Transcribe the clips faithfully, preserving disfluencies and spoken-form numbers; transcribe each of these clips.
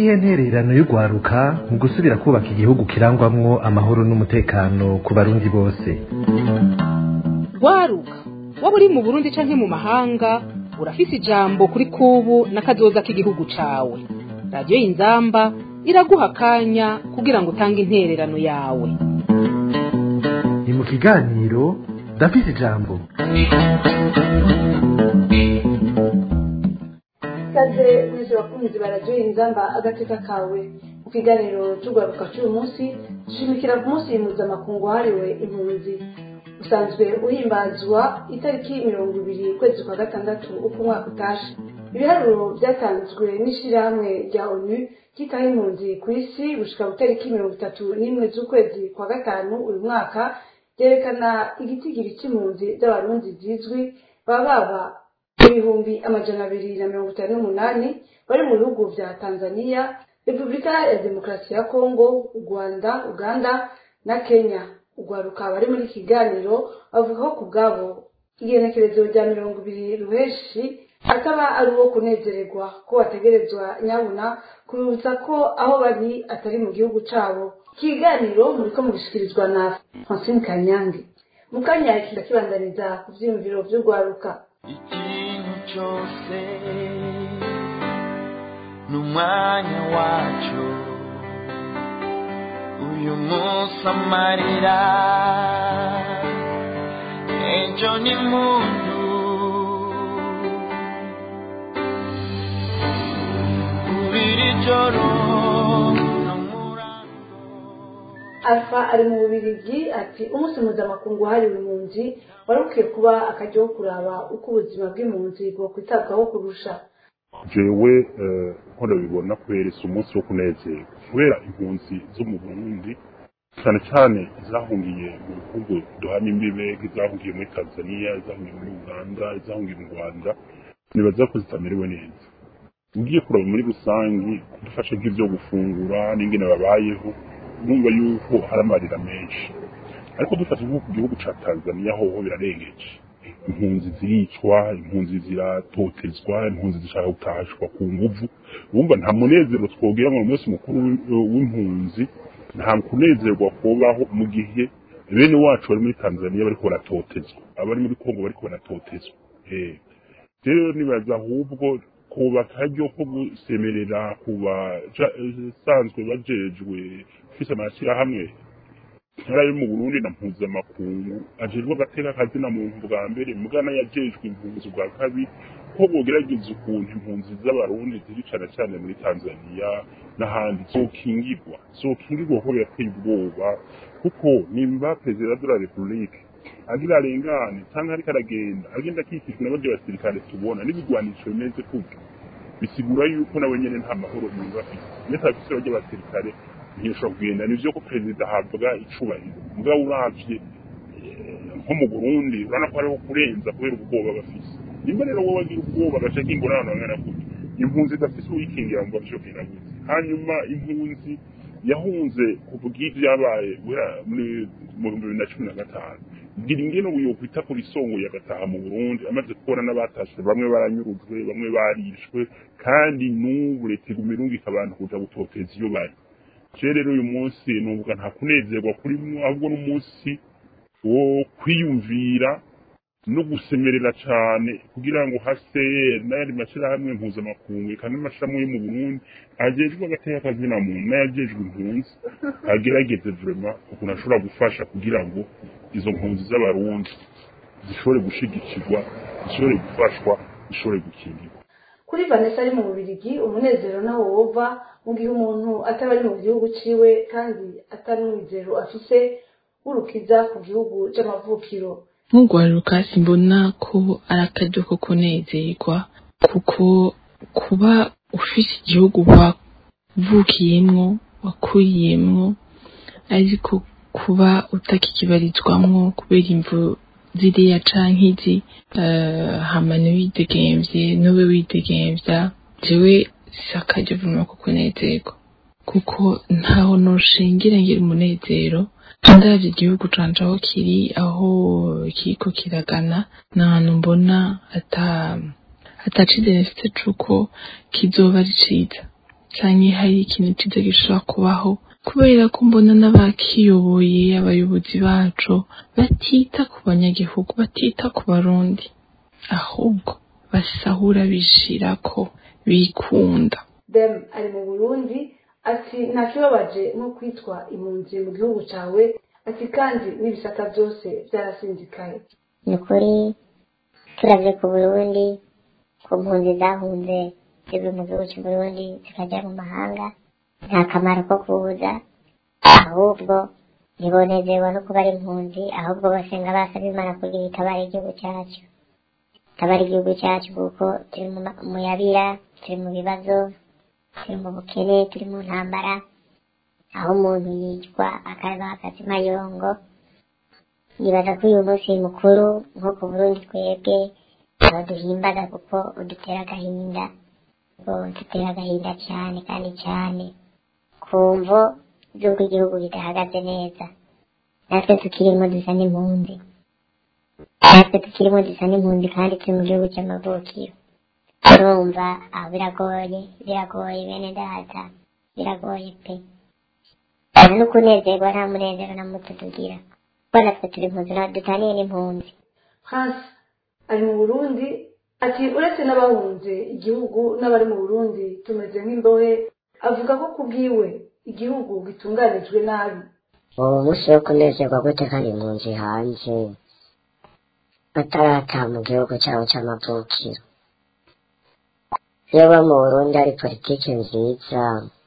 niyihe ntererano y'ugwaruka mu gusubira kubaka igihugu kirangwamwo amahoro n'umutekano ku barundi bose? Gwaruka waba uri mu Burundi canke mu mahanga urafise ijambo kuri kubu n'akazoza k'igihugu cawe. Radio Inzamba iraguha akanya kugira ngo utange intererano yawe. Ni mu kiganiro ndafise ijambo. Kaze mwese bakunzi ba Radio Inzamba agateka kawe. Mu kiganiro cy'ugwaruka cy'uyu munsi dushimikira ku munsi mpuzamakungu wahariwe impunzi. Usanzwe uhimbazwa itariki mirongo ibiri kwezi kwa gatandatu uko umwaka utashe. Ibiharuro byatanzwe n'ishirahamwe rya ONU ryitaho impunzi ku isi gushika ku itariki mirongo itatu n'imwe z'ukwezi kwa gatanu uyu mwaka byerekana igitigiri c'impunzi z'abarundi zizwi baba ibihumbi amajana abiri na mirongo itanu n'umunani bari mu bihugu vya Tanzania, Repubulika ya Demokarasi ya Kongo, Rwanda, Uganda na Kenya. Ugwaruka bari muri kiganiro bavuga ko kubwabo igenekerezo rya mirongo ibiri ruheshi akaba ari uwo kunezererwa ko bategerezwa nyabuna kubutsa ko aho bari atari mu gihugu cabo. Kiganiro muriko mugishikirizwa na Francine Kanyange. Mukanya kibandaniza ku vyiyumviro vy'ugwaruka. Ikintu cyose n'umwanya wacu, uyu munsi amarira ejo ni mundu, ubiri joro n'umurango. Alpha ari mu Bubiligi ati umunsi mpuzamakungu wahariwe impunzi wari ukwiye kuba akaryo ko kuraba uko ubuzima bw'impunzi bwo kwitabwaho kurusha. Jewe nko ndabibona kweresa umunsi wo kunezerwa kubera impunzi zo mu Burundi cyane cyane zahungiye mu bihugu duhana imbibe, zahungiye muri Tanzania, zahungiye muri Uganda, zahungiye mu Rwanda, nibaza ko zitamerewe neza. Ugiye kuraba muri rusangi kudufasha nk'ivyo gufungura n'ingene babayeho, numva yuko hari amarira menshi. Ariko dufashe nko ku gihugu ca Tanzania hoho birarengeje. Impunzi ziricwa, impunzi ziratotezwa, impunzi zishaka gutashwa ku nguvu. Urumva nta munezero twogira ngo umunsi mukuru w'impunzi, nta kunezerwa kubaho mu gihe bene wacu bari muri Tanzania bariko baratotezwa, abari muri Kongo bariko baratotezwa. Eh, rero nibaza ahubwo kuba akaryo ko gusemerera kuba sanzwe bajejwe fise amashyira hamwe ari mu Burundi na mpuzamakungu ajejwe agateka kazina muntu bwa mbere, mugana yajejwe impunzi bwa kabiri, ko bogerageza ukuntu impunzi z'abarundi ziri cyane cyane muri Tanzania n'ahandi zokingirwa zokingirwa ko birateye ubwoba, kuko nimba perezida de la Republique agira arengane cyangwa ariko aragenda agenda akikijwe n'abandi basirikare tubona n'ibigwanisho bimeze kuko bisigura yuko nawe nyene nta mahoro yumva afite. N'atafise abandi basirikare ntiyashobora kugenda. Nivyo ko perezida ahabwa icubahiro, mugabo uravye nko mu Burundi urabona ko hariho kurenza kubera ubwoba bafise. Nimba rero wowe wagira ubwoba agaca k'ingorane bangana gutya, impunzi idafise uyikingira ngo bavyo kinaguze. Hanyuma impunzi yahunze kuvuga ivyabaye muri mu bihumbi bibiri na cumi na gatanu, bwira ingene ubu yokwita kuri songo yagataha mu Burundi amaze kubona n'abatashe bamwe baranyurujwe, bamwe barishwe, kandi n'ubu leta iguma irungika abantu kuja gutoteza iyo bari. Rero uyu munsi numva nta kunezerwa kurimwo, ahubwo n'umunsi wo kwiyumvira no gusemerera cyane kugira ngo hase n'ayandi mashirahamwe mpuzamakungu kandi amashirahamwe yo mu Burundi ajejwe agateka kazina muntu n'ayajejwe impunzi agerageze vraiment ukuntu ashobora gufasha kugira ngo izo mpunzi z'abarundi zishobore gushigikirwa, zishobore gufashwa, zishobore gukingirwa. Kuri Vanessa ari mu Bubiligi umunezero nawo wova mu gihe umuntu ataba ari mu gihugu ciwe kandi atanumwizero afise urukiza ku gihugu c'amavukiro. Nk'ugwaruka simbona ko ari akaryo ko kunezerwa, kuko kuba ufise igihugu wavukiyemwo wakuriyemwo ariko kuba utakikibarizwamwo kubera imvu ziriya canke izi uh, hamane widegemvye nobe widegemvya, jewe sakaryo vuma ko kunezerwa, kuko ntaho noshingira ngira umunezero ndavye igihugu canje aho kiri, aho kiriko kiragana, n'ahantu mbona ata atacizere mfite cuko kizoba ari ciza. canke hari ikintu ciza gishobora kubaho, kubera ko mbona n'abakiyoboye abayobozi bacu batita ku banyagihugu, batita ku barundi, ahubwo basahura bishirako bikunda. Dem ari mu Burundi ati nta kibabaje nko kwitwa impunzi mu gihugu cawe, ati kandi n'ibisata byose byarasinzikaye. Ni ukuri turavye ku Burundi, ku mpunzi zahunze zivuye mu gihugu cy'u Burundi zikajya mu mahanga, nta kamaro ko kuza, ahubwo ntibonezerwa no kuba ari impunzi, ahubwo basenga basaba Imana kugira itabara igihugu cyacu, itabara igihugu cyacu kuko turi mu yabira, turi mu bibazo, turi mu bukene, turi mu ntambara, aho umuntu yicwa akaba akazima yongo. Nibaza ko uyu munsi mukuru nko ku Burundi twebwe duhimbaza kuko udutera agahinda, udutera agahinda cyane kandi cyane kumvo z'uko igihugu kidahagaze neza. Natwe tukirimo dusa n'impunzi, natwe tukirimo dusa n'impunzi kandi turi mu gihugu cy'amavukiro. Urumva aho biragoye, biragoye bene data, biragoye pe. Nta no kunezerwa, nta munezero na muto tugira, kuko natwe turi impunzi, dutaniye n'impunzi. Hasi ari mu Burundi ati uretse n'abahunze igihugu n'abari mu Burundi tumeze nk'imbohe, avuga ko kubwiwe igihugu gitunganijwe nabi. uwo munsi wo kunezerwa gute kandi impunzi hanze batarata mu gihugu cyabo cy'amavukiro? iyo ba mu Burundi ari politiki nziza,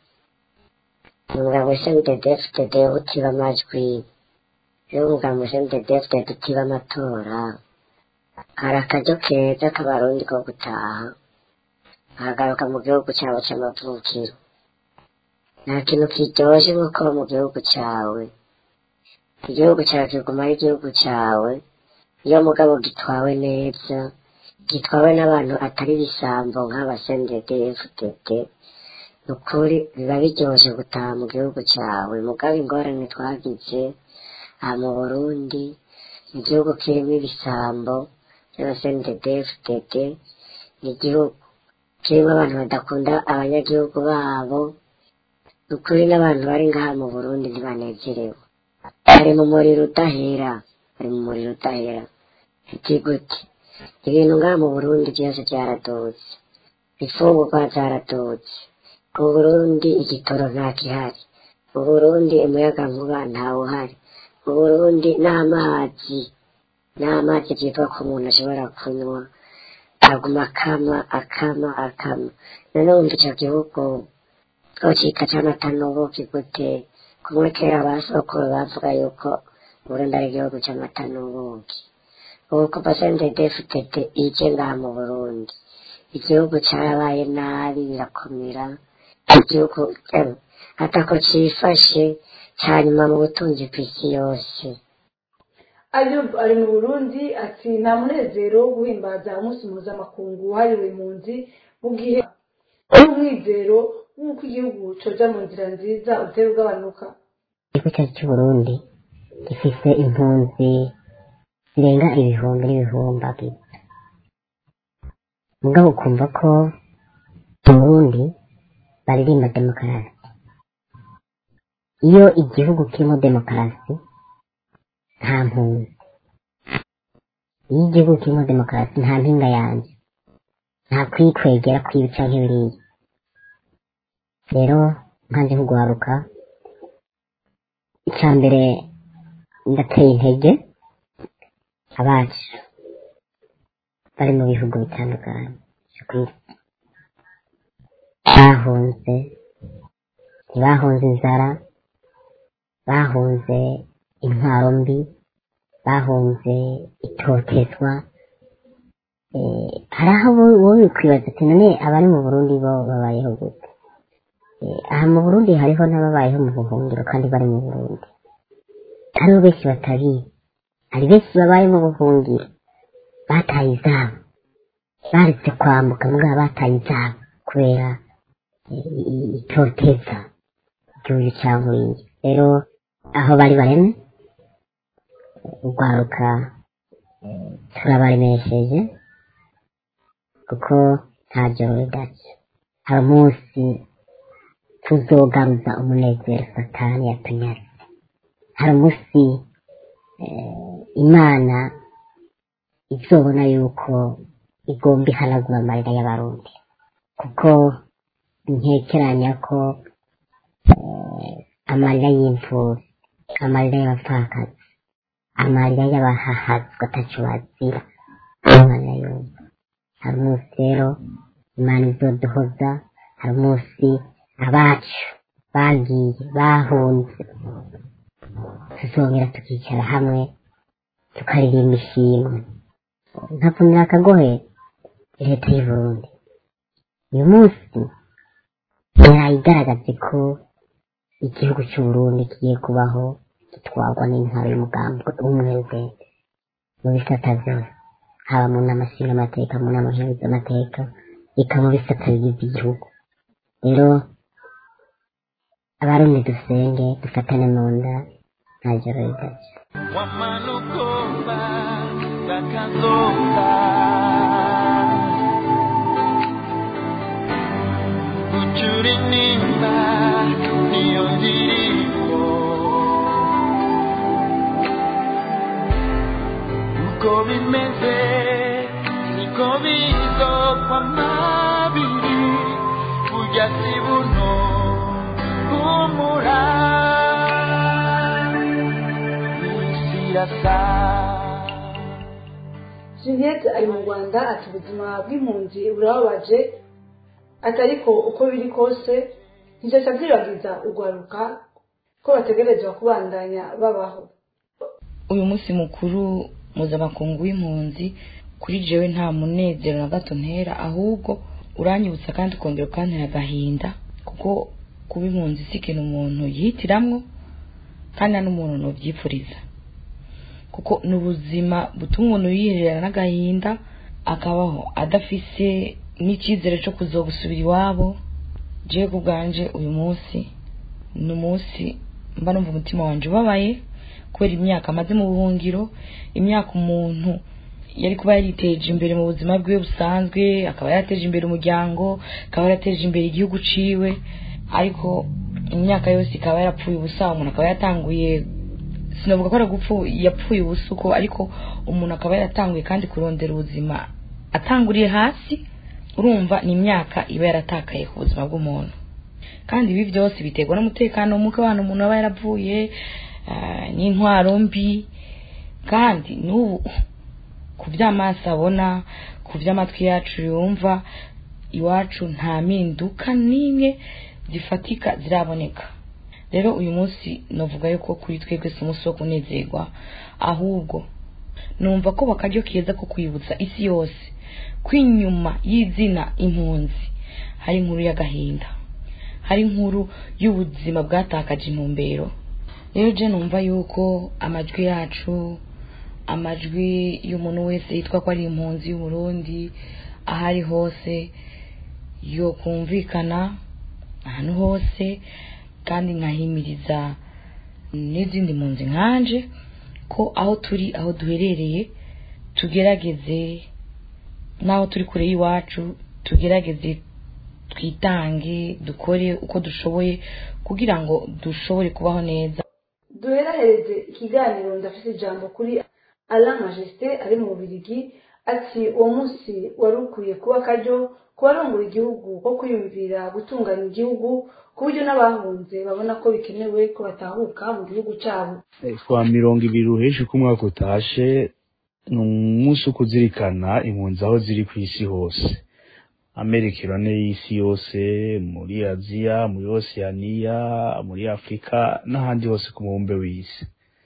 umugabo ushinzwe defutede utiba amajwi, iyo umugabo ushinzwe defutede utiba amatora, hari akaryo keza k'abarundi ko gutaha bahagaruka mu gihugu cyabo cy'amavukiro. nta kintu kiryoshye nko kuba mu gihugu cyawe, igihugu cyawe kiguma ari igihugu cyawe iyo mugabo gitwawe neza, gitwawe n'abantu atari ibisambo nk'abasendede efutede. ni ukuri biba biryoshye gutaha mu gihugu cyawe. mugabo ingorane twagize aha mu Burundi, igihugu kirimo ibisambo by'abasendede efutede, ni igihugu kirimo abantu badakunda abanyagihugu babo. ni ukuri n'abantu bari ngaha mu Burundi ntibanezerewe, bari mu muriro udahera, bari mu muriro udahera. iti gute ibintu ngaha mu Burundi byose byaradutse, imfungurwa zaradutse, mu Burundi igitoro nta gihari, mu Burundi umuyagankuba ntawuhari, mu Burundi n'amazi n'amazi byitwa ko umuntu ashobora kunywa aguma akama akama akama. nanone icyo gihugu twocika cy'amata n'ubuki gute? kumwe kera basokuru bavuga yuko Burundi ari igihugu cy'amata n'ubuki. ubu kuva sendede efutede ije ngaha mu Burundi, igihugu cyarabaye nabi birakomera, igihugu atako cifashe cyanyuma mu butunzi ku isi yose. Ayub ari mu Burundi ati nta munezero wo guhimbaza umunsi mpuzamakungu wahariwe impunzi mu gihe umwizero w'uko igihugu coja mu nzira nziza utera ugabanuka. igihugu cyacu cy'u Burundi gifise impunzi zirenga ibihumbi n'ibihumbi, mugabo ukumva ko mu Burundi baririmba demokarasi. iyo igihugu kirimo demokarasi nta mpunzi, iyo igihugu kirimo demokarasi nta mpinga yanjye, nta kwikwegera kwibica nk'ibiriya. rero nkanjye nk'uguharuka, icya mbere ndateye intege abacu bari mu bihugu bitandukanye bahunze, ntibahunze inzara, bahunze intwaro mbi, bahunze itotezwa. hari aho wowe kwibaza ati none abari mu Burundi bo babayeho gute? aha mu Burundi hariho n'ababayeho mu buhungiro kandi bari mu Burundi, hariho benshi batabizi. hari benshi babaye mu buhungiro bataye izabo, baretse kwambuka mugabo bataye izabo kubera itoteza igihugu cyankuriye. rero aho bari bareme urwaruka turabaremesheje kuko nta joro ridaca. hari umunsi tuzogaruza umunezero satani yatunyaze. Hari umunsi imana izobona yuko igomba ihanagura amarira y'abarundi, kuko ntekeranya ko amarira y'imfubyi, amarira y'abapfakazi, amarira y'abahahazwa ataco bazira, amarira yumva. Hari umunsi rero imana izoduhoza, hari umunsi abacu bagiye bahunze tuzongera tukicara hamwe tukaririmba ishimwe. Nkapfumira akagohe leta y'u Burundi uyu munsi yarayigaragaje ko igihugu cy'u Burundi kigiye kubaho gitwarwa n'intwaro y'umugambi umwe rugende mu bisata byose, haba mu nama nshingamateka, mu nama nshingamateka, eka mu bisata bigize igihugu. Rero abarundi dusenge, dufatane mu nda, nta joro ridaca. wamanukomba gakazoka kucuri nimba niyo ndirimbo uko bimeze niko bizokwa mabiri burya si buno humura Juliette ari mu Rwanda ati ubuzima bw'impunzi burababaje, atariko uko biri kose ntizaca byibagiza urwaruka ko bategerezwa kubandanya babaho. Uyu munsi mukuru mpuzamakungu w'impunzi kuri jewe nta munezero na gato ntera, ahubwo uranyibutsa kandi ukongera ukantera agahinda, kuko kuba impunzi si ikintu umuntu yihitiramwo kandi nta n'umuntu novyipfuriza, kuko n'ubuzima butuma umuntu yihererana n'agahinda akabaho adafise n'icyizere cyo kuzogusubira iwabo. Jewe kubwanje uyu munsi ni umunsi mba numva umutima wanje ubabaye, kubera imyaka amaze mu buhungiro, imyaka umuntu yari kuba yariteje imbere mu buzima bwiwe busanzwe, akaba yarateje imbere umuryango, akaba yarateje imbere igihugu ciwe, ariko imyaka yose ikaba yarapfuye ubusa. Umuntu akaba yatanguye, sinavuga ko aragupfu yapfuye ubusuko, ariko umuntu akaba yaratanguye kandi kurondera ubuzima atanguriye hasi. Urumva ni imyaka iba yaratakaye ku buzima bw'umuntu, kandi ibi byose biterwa n'umutekano muke abantu umuntu aba yaravuye, n'intwaro mbi. Kandi n'ubu ku by'amaso abona, ku by'amatwi yacu yumva, iwacu nta mpinduka n'imwe zifatika ziraboneka. Rero uyu munsi novuga yuko kuri twebwe si umunsi wo kunezerwa, ahubwo numva ko bakaryo keza ko kwibutsa isi yose kwinyuma y'izina impunzi hari inkuru y'agahinda, hari inkuru y'ubuzima bwatakaje intumbero. Rero je numva yuko amajwi yacu, amajwi y'umuntu wese yitwa ko ari impunzi y'u Burundi ahari hose yo kumvikana ahantu hose, kandi nkahimiriza n'izindi mpunzi nkanje ko aho turi, aho duherereye, tugerageze naho turi kure y'iwacu, tugerageze twitange, dukore uko dushoboye kugira ngo dushobore kubaho neza. Duherahereze ikiganiro ndafise ijambo kuri Alain Majesté ari mu Bubiligi, ati uwo munsi wari ukwiye kuba akaryo ku barongora igihugu ko kwiyumvira gutunganya igihugu ku buryo n'abahunze babona ko bikenewe ko batahuka mu gihugu cyabo. Kwa mirongo ibiri uheshe ko umwaka utashe, ni umunsi wo kuzirikana impunzi aho ziri ku isi hose, Amerika irane y'isi yose, muri Aziya, muri Oceania, muri Afrika n'ahandi hose ku mubumbe w'isi.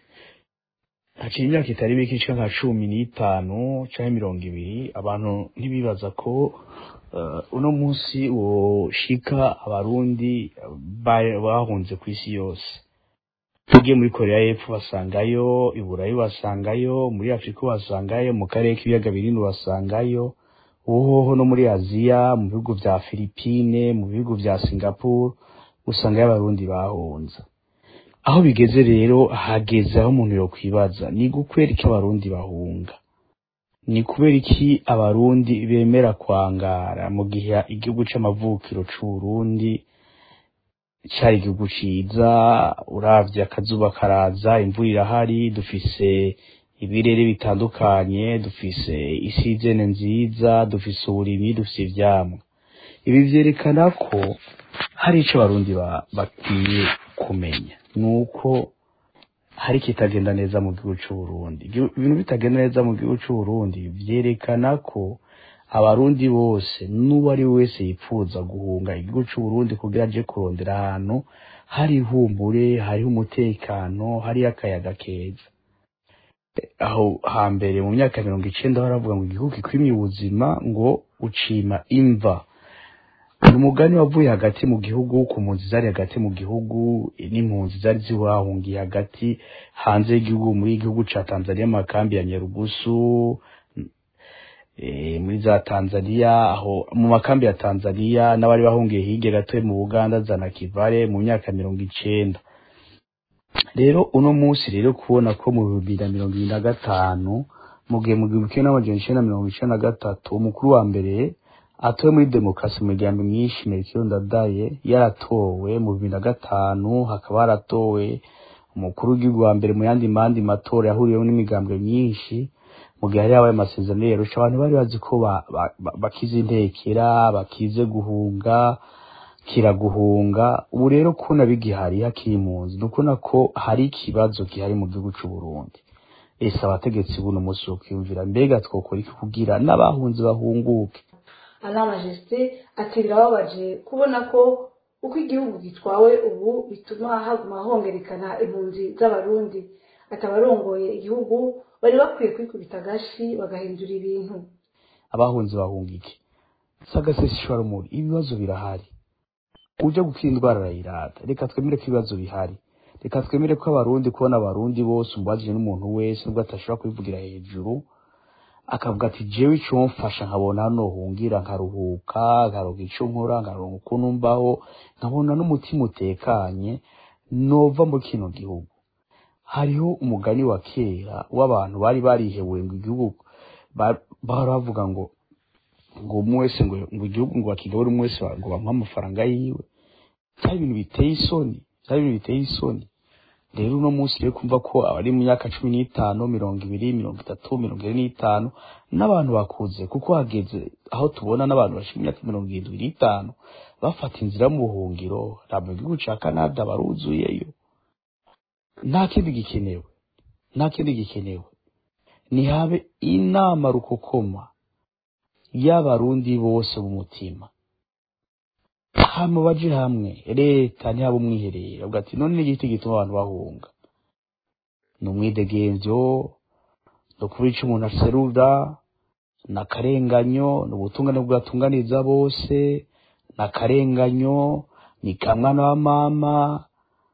Haciye imyaka itari mike nka nka cumi n'itanu canke mirongo ibiri, abantu ntibibaza ko uh, uno munsi woshika abarundi bahunze ku isi yose. Tugiye muri Korea y'Epfo basangayo, i Burayi basangayo, muri Afrika basangayo, mu karere k'ibiyaga binini basangayo, uhoho no muri Aziya, mu bihugu vya Philippine, mu bihugu vya Singapore usangayo abarundi bahunze. Aho bigeze rero, hageze aho umuntu yo kwibaza ni gukwera iki abarundi bahunga, ni kubera iki abarundi bemera kwangara mu gihe igihugu c'amavukiro c'u Burundi cari igihugu ciza, uravye akazuba karaza, imvura irahari, dufise ibirere bitandukanye, dufise isizene nziza, dufise uburimyi, dufise ivyamwa. Ibi vyerekana ko hari ico abarundi bakwiye kumenya, nuko hari kitagenda neza mu gihugu c'u Burundi. Ibintu bitagenda neza mu gihugu c'u Burundi vyerekana ko abarundi bose n'uwo ari wese yipfuza guhunga igihugu c'u Burundi kugira aje kurondera ahantu hari ihumbure, hariho umutekano, hari akayaga keza. Aho hambere mu myaka mirongo icenda baravuga ngo igihugu kikwimye ubuzima ngo ucima imva. Umugani wavuye hagati mu gihugu, ku mpunzi zari hagati mu gihugu n'impunzi zari ziwahungiye hagati hanze y'igihugu, muri igihugu ca Tanzania, makambi ya Nyarugusu, e, muri za Tanzania, aho mu makambi ya Tanzania n'abari bahungiye hirya gato mu Buganda za Nakivale mu myaka mirongo icenda. Rero uno munsi rero kubona ko mu bibiri na mirongo ibiri na gatanu mu gihe mu gihumbi kimwe n'amajana icenda na mirongo icenda na gatatu umukuru wa mbere atowe muri demokarasi mu miryango myinshi, Melchior Ndadaye yaratowe mu bibiri na gatanu, hakaba haratowe umukuru w'igihugu wa mbere mu yandi mandi matora yahuriyeho n'imigambwe myinshi. Mu gihe hari habaye amasezerano yarusha, abantu bari bazi ko bakize intekera, bakize guhunga, kiraguhunga. Ubu rero kuna bigihari hakiri impunzi, nukuna ko hari ikibazo gihari mu gihugu c'u Burundi. Ese abategetsi buno munsi wo kwiyumvira mbega twokora iki kugira n'abahunzi bahunguke? Alain Majesté ati birababaje kubona ko uko igihugu gitwawe ubu bituma haguma hongerekana impunzi z'abarundi. Atabarongoye igihugu bari bakwiye kwikubita agashi bagahindura ibintu. Abahunzi bahungike sagasesi shwarumuri, ibibazo birahari, uje gukira indwara arayirata. Reka twemere ko ibibazo bihari, reka twemere ko abarundi, kubona abarundi bose umubajije n'umuntu wese nubwo atashobora kubivugira hejuru akavuga ati jewe ico mfasha nkabona hano hungira, nkaruhuka, nkaronka ico nkora, nkaronka ukuntu mbaho, nkabona n'umutima utekanye, nova mu kino gihugu. Hariho umugani wa kera w'abantu bari barihebuye ngo igihugu baravuga ngo ngo umwe wese ngo ngo igihugu ngo bakigabura umwe wese ngo bamuha amafaranga yiwe. Cyari ibintu biteye isoni, cyari ibintu biteye isoni. Rero uno munsi rero kumva ko abari mu myaka cumi n'itanu, mirongo ibiri, mirongo itatu, mirongo ine n'itanu n'abantu bakuze, kuko hageze aho tubona n'abantu bashika imyaka mirongo irindwi n'itanu bafata inzira mu buhungiro. Ntabwo igihugu ca Canada baruzuyeyo. Nta kindi gikenewe, nta kindi gikenewe ni habe inama rukokoma y'abarundi bose b'umutima, hama baje hamwe, leta ntihaba umwiherero avuga ati none n'igiti gituma abantu bahunga ni umwidegemvyo, no kuba ico umuntu aserura, n'akarenganyo, n'ubutungane bwatunganiza bose, n'akarenganyo, ni kamwana wa mama,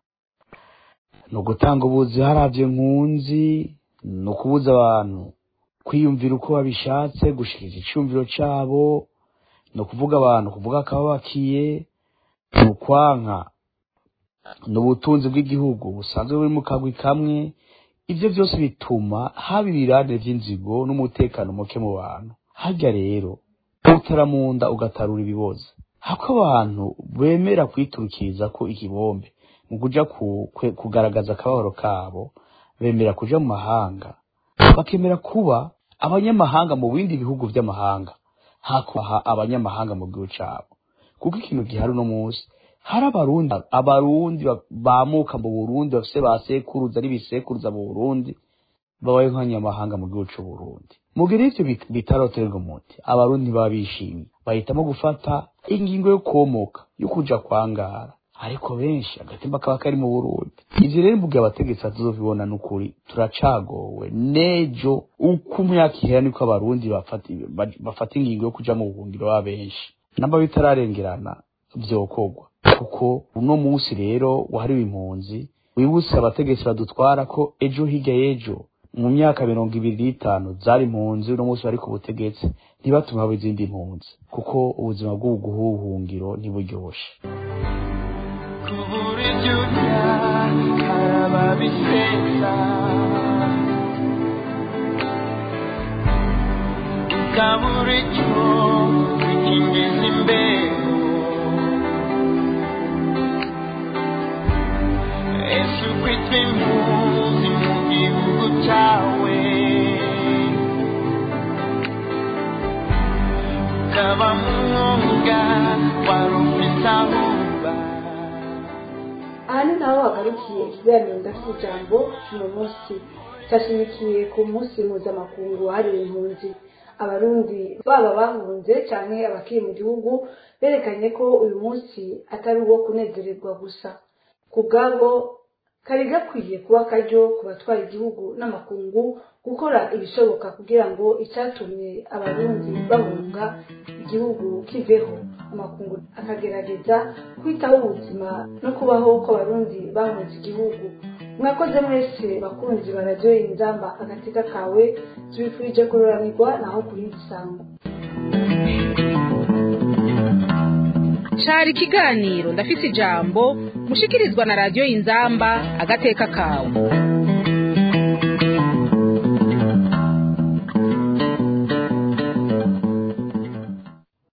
no gutanga ubuzi haravye nkunzi, no kubuza abantu kwiyumvira uko babishatse, gushikiriza icumviro cabo, no kuvuga abantu kuvuga akababakiye, no kwanka n'ubutunzi bw'igihugu busanzwe buri mu kagwi kamwe. Ivyo vyose bituma haba ibirane vy'inzigo n'umutekano muke mu bantu. Harya rero utara munda ugatarura ibiboza, hako abantu bemera kwiturukiriza ko ikibombe mu kuja kugaragaza akababaro kabo, bemera kuja mu mahanga, bakemera kuba abanyamahanga mu bindi bihugu vy'amahanga, hakubaha abanyamahanga mu gihugu cabo. Kuko ikintu gihari no munsi hari abarundi abarundi bamuka mu Burundi bafise basekuruza ari bisekuruza mu Burundi babaye nk'anyamahanga mu gihugu c'u Burundi. Mugire ivyo bitaroterwa umuti, abarundi babishimye bahitamo gufata ingingo yo komoka yo kuja kwangara, ariko benshi agatimba kaba kari mu Burundi. Ivyo rero mbuga abategetsi tuzobibona n'ukuri turacagowe. Nejo uko umyaka ihera niko abarundi bafata bafata ingingo yo kuja mu buhungiro babenshi, namba bitararengerana vyokogwa. Kuko uno munsi rero wahariwe impunzi, wibutse abategetsi badutwara ko ejo hirya y'ejo mu myaka mirongo ibiri n'itanu zari impunzi, uno munsi bari ku butegetsi ntibatume haba izindi impunzi, kuko ubuzima bw'ubuhungiro ntiburyoshe. Kubura ibyuya karaba bisesa, ukabura icyo bikingiza imbeho, ukaba mwonga wari ufite aho uba. aha ni naho hagarukiye ikiganiro ndafite ijambo cy'uno munsi cyashimikiye ku munsi mpuzamakungu wahariwe impunzi. abarundi baba bahunze cyane abakiri mu gihugu berekanye ko uyu munsi atari uwo kunezererwa gusa. ku bwabo kari gakwiye kuba akaryo ku batwara igihugu n'amakungu gukora ibishoboka kugira ngo icyatumye abarundi bahunga igihugu kiveho, amakungu akagerageza kwitaho ubuzima no kubaho kw'abarundi bahunze igihugu. mwakoze mwese bakunzi ba radiyo Inzamba agateka kawe, tubifurije kuroranirwa naho kuri Isango. cari ikiganiro ndafise ijambo mushikirizwa na radiyo Inzamba agateka kawe.